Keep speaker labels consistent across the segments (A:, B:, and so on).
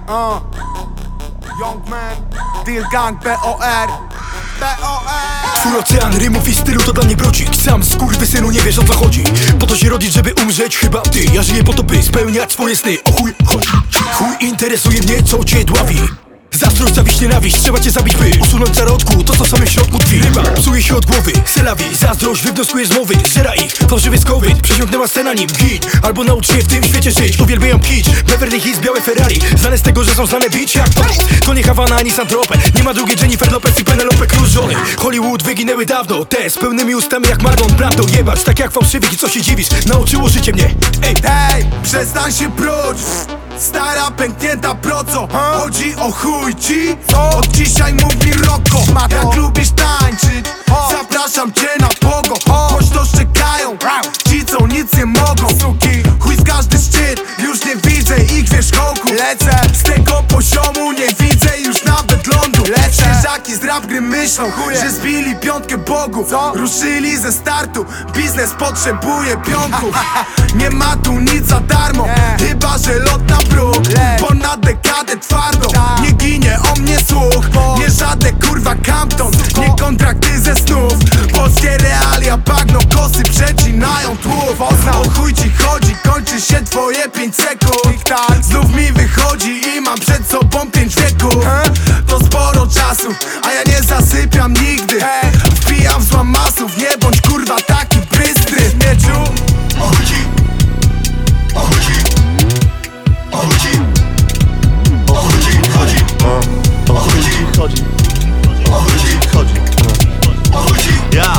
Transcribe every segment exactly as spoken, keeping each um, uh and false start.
A: Uh, Young Man, Deal Gang, B O R B O R.
B: Twój ocean rymów i stylu to dla mnie brocik. Sam skurwysynu nie wiesz o co chodzi. Po to się rodzić, żeby umrzeć, chyba ty. Ja żyję po to, by spełniać swoje sny. O chuj chodzi. Chuj interesuje mnie, co cię dławi. Zazdrość, zawiść, nienawiść, trzeba cię zabić, by usunąć zarodku to, co sobie w środku tkwi. Ryba psuje się od głowy, selawi. Zazdrość wywnioskuje z mowy, żera ich fałszywy skowyt. Przesiąknęła scena nim hit, albo naucz się w tym świecie żyć. Uwielbiam kić, Beverly Hills, białe Ferrari. Znane z tego, że są znane bić jak Paris. To nie Havana ani Saint-Tropez. Nie ma drugiej Jennifer Lopez i Penelope Cruz żony. Hollywood wyginęły dawno, te z pełnymi ustami jak Marlon Brando. Jebać, tak jak fałszywych i co się dziwisz, nauczyło życie mnie. Ej,
A: Hej, przestań się pruć. Stara pęknięta proco, chodzi o chuj ci. Od dzisiaj mówi Rocco. Jak lubisz tańczyć, zapraszam cię na pogo. Choć to szczekają ci, co nic nie mogą. Chuj z każdy szczyt, już nie widzę ich wierzchołku. Lecę z tego poziomu, nie widzę już nawet lądu. Świeżaki z rap gry myślą, że zbili piątkę bogów. Ruszyli ze startu, biznes potrzebuje pionków. Nie ma tu nic za darmo, chyba że lot na próg. Ponad dekadę twardo, nie ginie o mnie słuch. Nie żadne kurwa Campton, nie kontrakty ze snów. Polskie realia, bagno, kosy przecinają tłów. O chuj ci chodzi, kończy się twoje pięć sekund. Znów mi wychodzi i mam przed sobą pięć wieków. To sporo czasu, a ja nie zasypiam nigdy. Wpijam w złam masów, nie bądź kurwa taki bystry. Mieczu,
B: o chodzi, o chodzi, o chodzi, o chodzi, chodzi, o chodzi, chodzi, o chodzi, chodzi, o chodzi, ja.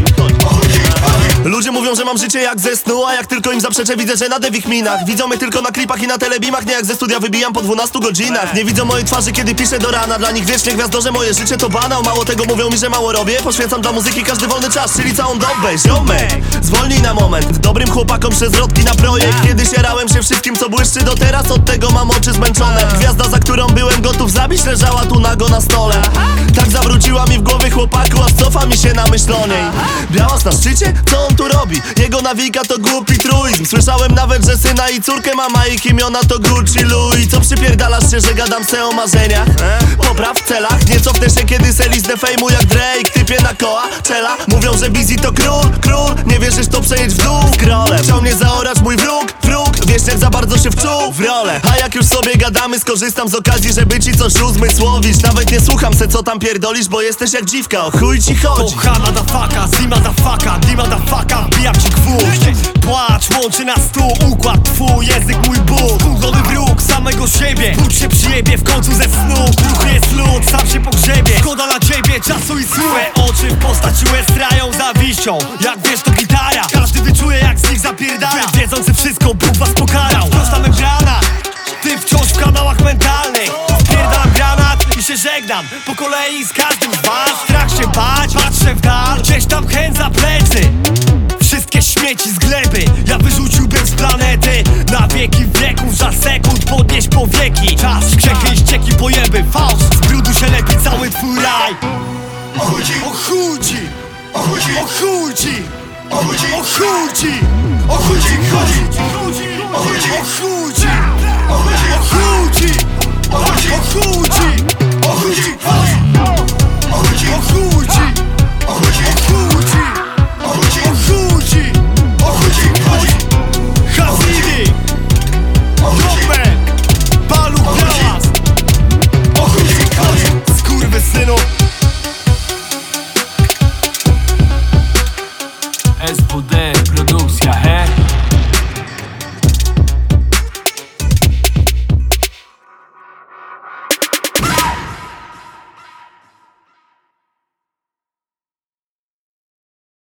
C: Ludzie mówią, że mam życie jak ze snu, a jak tylko im zaprzeczę, widzę, że nadę w ich minach. Widzą mnie tylko na klipach i na telebimach, nie jak ze studia wybijam po dwunastu godzinach. Nie widzą mojej twarzy, kiedy piszę do rana. Dla nich wiecznie gwiazdorze, moje życie to banał. Mało tego, mówią mi, że mało robię. Poświęcam dla muzyki każdy wolny czas, czyli całą dobę. Ziomek, zwolnij na moment. Dobrym chłopakom przez rodki na projekt. Kiedyś jarałem się wszystkim, co błyszczy do teraz. Od tego mam oczy zmęczone. Gwiazda, za którą byłem gotów zabić, leżała tu nago na stole. Tak zawróciła mi w głowie chłopaku, aż cofa mi się na myślonej. Białas na szczycie? Co on tu robi? Jego nawika to głupi truizm. Słyszałem nawet, że syna i córkę ma, ma ich imiona to Gucci Louis. Co przypierdalasz się, że gadam se o marzeniach? Popraw w celach, nie cofnę się, kiedy se listę fejmu jak Drake. Typie na koła, czela. Mówią, że Busy to król, król. Nie wierzysz, to przejedź w dół scrollem. Chciał mnie zaorać mój wróg, wróg. Wiesz, jak za bardzo się wczuł w rolę. A jak już sobie gadamy, skorzystam z okazji, żeby ci coś uzmysłowić. Nawet nie słucham se, co tam pierdolisz, bo jesteś jak dziwka, o chuj ci chodzi.
D: Kochana da faka, zima da faka, dima da faka, wbijam ci gwóźdź. Płacz łączy nas tu, układ twój, język mój Bóg. Kurwowy wróg samego siebie, Bóg się przyjebie w końcu ze snu. Kruchy jest lód, sam się pogrzebie. Szkoda na ciebie, czasu i słów. Oczy w postaci łez strają zawiścią. Jak wiesz to gitara, każdy wyczuje jak z nich zapierdala. Wiedzący wszystko, Bóg was pokarał. Prosta membrana, ty wciąż w kanałach mentalnych. Spierdalam granat i się żegnam. Po kolei z każdym z was strach się bać, patrzę w dal, gdzieś tam chęć za plecy. Wszystkie śmieci z gleby ja wyrzuciłbym z planety. Na wieki wieków, za sekund podnieść powieki. Czas, grzechy i ścieki, pojeby, fałsz. Z brudu się lepi cały twój raj.
B: o chodzi,
D: O chuj ci,
B: o chodzi,
D: o chuj ci,
B: o chodzi,
D: o chuj ci,
B: o chodzi, chodzi,
D: o chuj ci, o chuj ci,
B: o chodzi,
D: o chuj ci,
B: o chodzi,
D: o chuj ci,
B: o chodzi, chodzi, o chodzi,
D: o chuj ci,
B: o chodzi,
D: o chuj